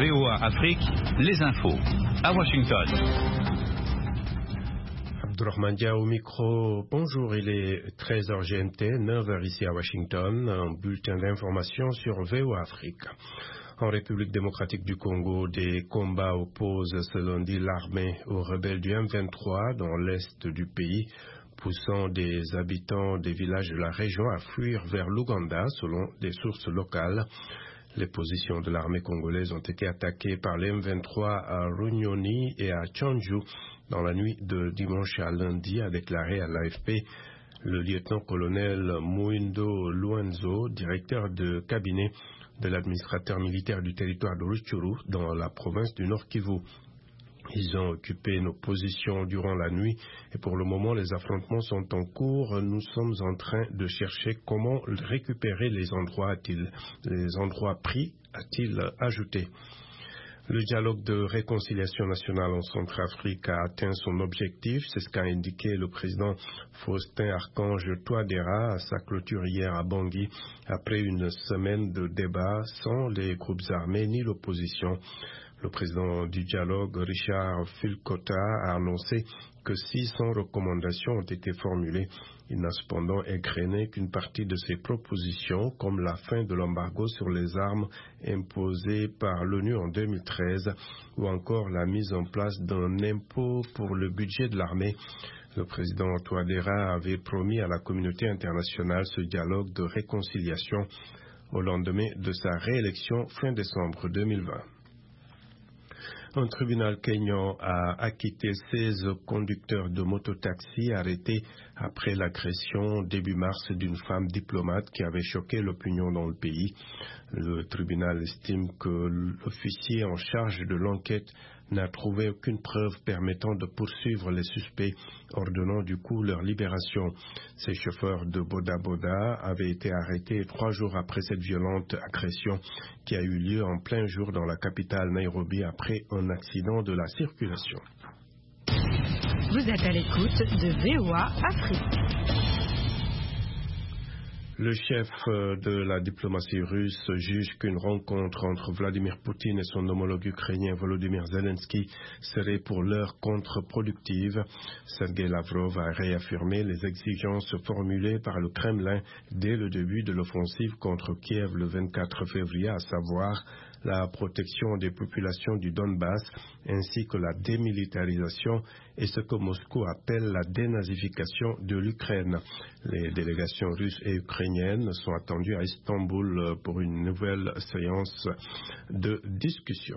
VOA Afrique, les infos. À Washington. Abdourahmane Dia au micro. Bonjour, il est 13h GMT, 9h ici à Washington. Un bulletin d'information sur VOA Afrique. En République démocratique du Congo, des combats opposent ce lundi l'armée aux rebelles du M23 dans l'est du pays, poussant des habitants des villages de la région à fuir vers l'Ouganda, selon des sources locales. Les positions de l'armée congolaise ont été attaquées par les M23 à Runyoni et à Tchandju dans la nuit de dimanche à lundi, a déclaré à l'AFP le lieutenant-colonel Mouindo Luanzo, directeur de cabinet de l'administrateur militaire du territoire de Rutshuru dans la province du Nord Kivu. Ils ont occupé nos positions durant la nuit et pour le moment les affrontements sont en cours. Nous sommes en train de chercher comment récupérer les endroits pris, a-t-il ajouté. Le dialogue de réconciliation nationale en Centrafrique a atteint son objectif, c'est ce qu'a indiqué le président Faustin Archange Touadéra à sa clôture hier à Bangui, après une semaine de débats sans les groupes armés ni l'opposition. Le président du dialogue, Richard Fulkota, a annoncé que 600 recommandations ont été formulées. Il n'a cependant égrené qu'une partie de ces propositions, comme la fin de l'embargo sur les armes imposé par l'ONU en 2013, ou encore la mise en place d'un impôt pour le budget de l'armée. Le président Touadéra avait promis à la communauté internationale ce dialogue de réconciliation au lendemain de sa réélection fin décembre 2020. Un tribunal kényan a acquitté 16 conducteurs de mototaxi arrêtés après l'agression début mars d'une femme diplomate qui avait choqué l'opinion dans le pays. Le tribunal estime que l'officier en charge de l'enquête n'a trouvé aucune preuve permettant de poursuivre les suspects, ordonnant du coup leur libération. Ces chauffeurs de Boda Boda avaient été arrêtés 3 jours après cette violente agression qui a eu lieu en plein jour dans la capitale Nairobi après un accident de la circulation. Vous êtes à l'écoute de VOA Afrique. Le chef de la diplomatie russe juge qu'une rencontre entre Vladimir Poutine et son homologue ukrainien Volodymyr Zelensky serait pour l'heure contre-productive. Sergei Lavrov a réaffirmé les exigences formulées par le Kremlin dès le début de l'offensive contre Kiev le 24 février, à savoir la protection des populations du Donbass ainsi que la démilitarisation et ce que Moscou appelle la dénazification de l'Ukraine. Les délégations russes et ukrainiennes sont attendues à Istanbul pour une nouvelle séance de discussion.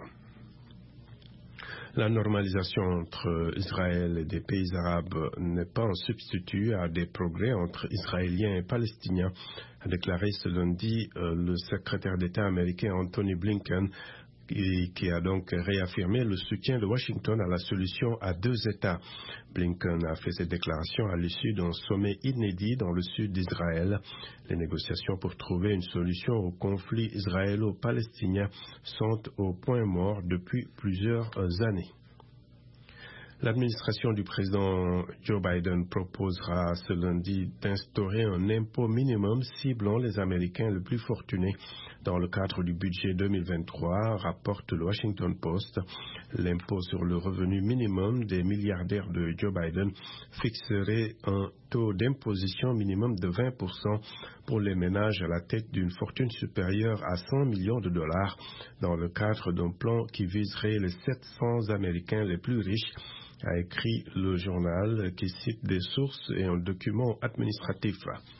La normalisation entre Israël et des pays arabes n'est pas un substitut à des progrès entre Israéliens et Palestiniens, a déclaré ce lundi le secrétaire d'État américain Anthony Blinken, qui a donc réaffirmé le soutien de Washington à la solution à 2 États. Blinken a fait cette déclaration à l'issue d'un sommet inédit dans le sud d'Israël. Les négociations pour trouver une solution au conflit israélo-palestinien sont au point mort depuis plusieurs années. L'administration du président Joe Biden proposera ce lundi d'instaurer un impôt minimum ciblant les Américains les plus fortunés dans le cadre du budget 2023, rapporte le Washington Post. L'impôt sur le revenu minimum des milliardaires de Joe Biden fixerait un taux d'imposition minimum de 20% pour les ménages à la tête d'une fortune supérieure à 100 millions de dollars dans le cadre d'un plan qui viserait les 700 Américains les plus riches, a écrit le journal qui cite des sources et un document administratif.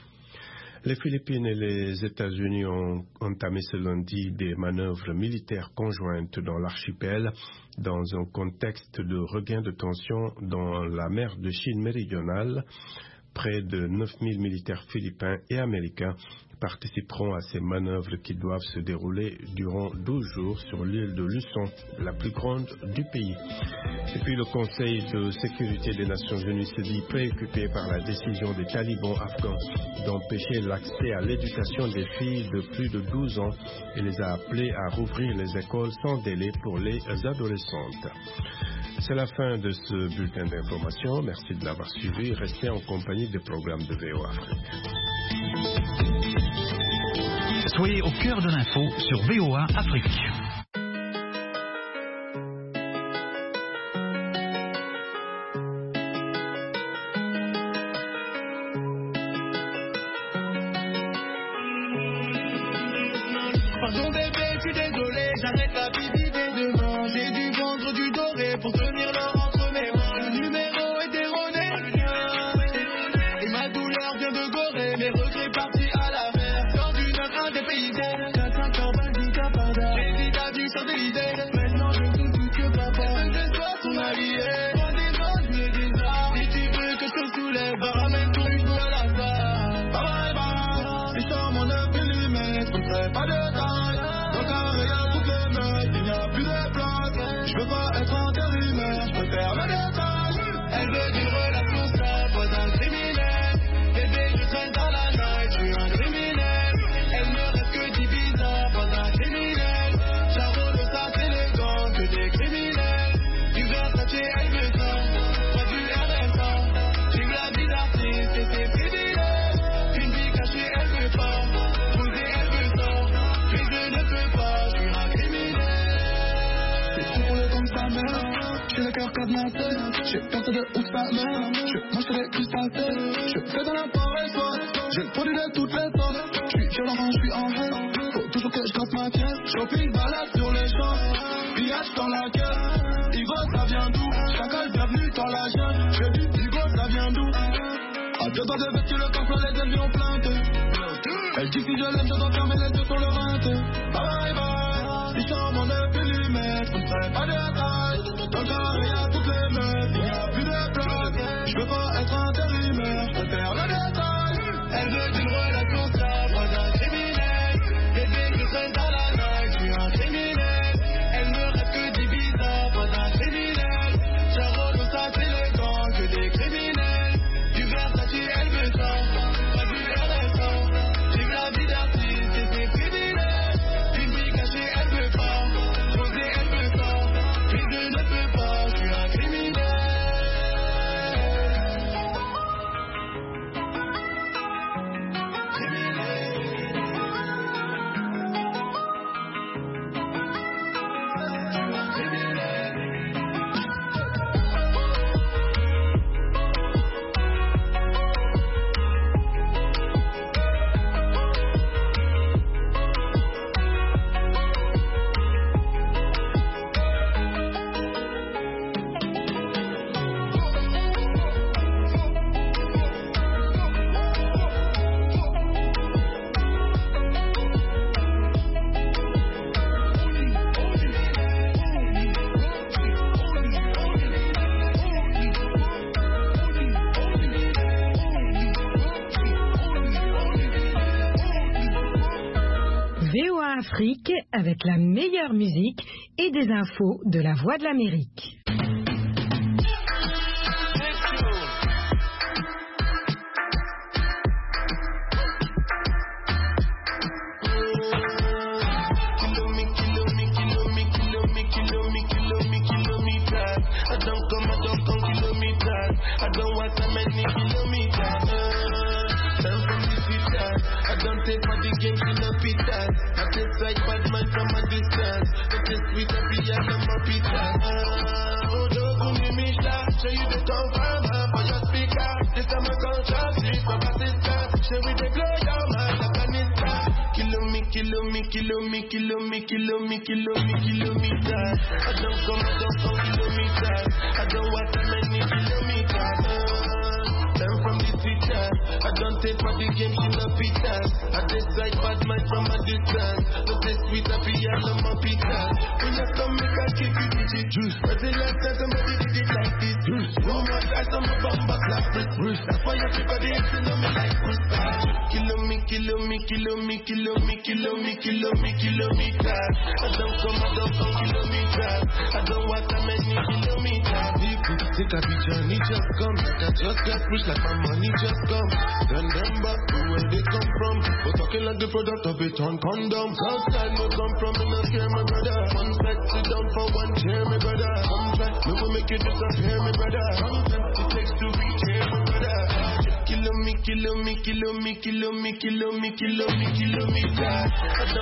Les Philippines et les États-Unis ont entamé ce lundi des manœuvres militaires conjointes dans l'archipel dans un contexte de regain de tension dans la mer de Chine méridionale. Près de 9000 militaires philippins et américains participeront à ces manœuvres qui doivent se dérouler durant 12 jours sur l'île de Luçon, la plus grande du pays. Et puis le Conseil de sécurité des Nations Unies se dit préoccupé par la décision des talibans afghans d'empêcher l'accès à l'éducation des filles de plus de 12 ans et les a appelés à rouvrir les écoles sans délai pour les adolescentes. C'est la fin de ce bulletin d'information. Merci de l'avoir suivi. Restez en compagnie des programmes de VOA Afrique. Soyez au cœur de l'info sur VOA Afrique. idées. 4-5 heures, vas-y, qu'à part d'heure. J'hésite à dire sur des idées. Maintenant, je ne doute que papa. Est-ce que je sois ton allié? Prends des doses, mais des armes. Si tu veux que je te soulève, ramène ton hugo à la salle. Bye bye. Si charmant ne peut lui mettre, on ne ferait pas de taille. Dans le carré, y'a toutes les meufs, il n'y a plus de place. Je veux pas être intérimaire, je préfère le détail. Elle veut d'une relation stable, pas d'un criminel. Bébé, je traîne dans la night, je suis un criminel. Elle me reste que d'Ibiza, pas d'un criminel. Charo, le sac élégant, que des criminels. Du Versace, elle veut ça, pas du RSA. J'ai la vie d'artiste et ses privilèges. Une vie cachée, elle veut pas. Poser, elle veut ça. Mais je ne peux pas, je suis un criminel. C'est tout pour le temps de sa mère. J'ai le cœur cadenassé. J'ai peur de où ça mène. Je mange des crustacés. Je fais dans la forêt. J'ai le produit de toutes les sortes. Je suis violent quand je suis en haine. Faut toujours que je gratte ma pièce. Shopping, balade sur les champs. Pillage dans la caisse. Hugo, ça vient d'où? Chacal, bienvenue dans la jungle. Je dis Hugo, ça vient d'où? À 2 ans de vêtu, le corps les ailes lui ont plainte. Elle dit que si je l'aime, je dois fermer les yeux sur le rinté. Bye bye. Si charmant ne peut lui mettre, on ne ferait pas de taille. Dans le carré, y'a toutes les meufs, il n'y a plus de place. Je veux pas être intérimaire, je préfère le détail. Elle veut d'une relation stable, pas d'un criminel. Bébé, je traîne dans la night, je suis un criminel. Elle me reste que d'Ibiza, pas d'un criminel. Charo, le sac élégant, que des criminels. Du Versace, elle veut ça, pas du RSA. J'ai la vie d'artiste et ses privilèges. Une vie cachée, elle veut pas. Poser, elle veut ça. Mais je ne peux pas, je suis un criminel. VOA Afrique avec la meilleure musique et des infos de la Voix de l'Amérique. Kilometers. I don't come kilometers. I don't want that many kilometers. I'm from the teacher. I don't take for the game, she no pitas. I decide bad mind from a distance. No say sweet happy, I love my pitas. When you come, make I give you the juice. But the last time somebody did it like this. No more guys on my bum back like Bruce. That's why you keep a dancing on me like Bruce. Kilometers. I don't come kilometers. I don't want that many kilometers. People think I be journey just come. Like I just got rich, like my money just come. Send them back to where they come from. But talking like the product of it on condom. Outside no come from, and I care my brother. One side sit down for one chair, my brother. Come try, me will make you disappear, my brother. Sometimes it takes to reach here, my brother. Kilometers. I don't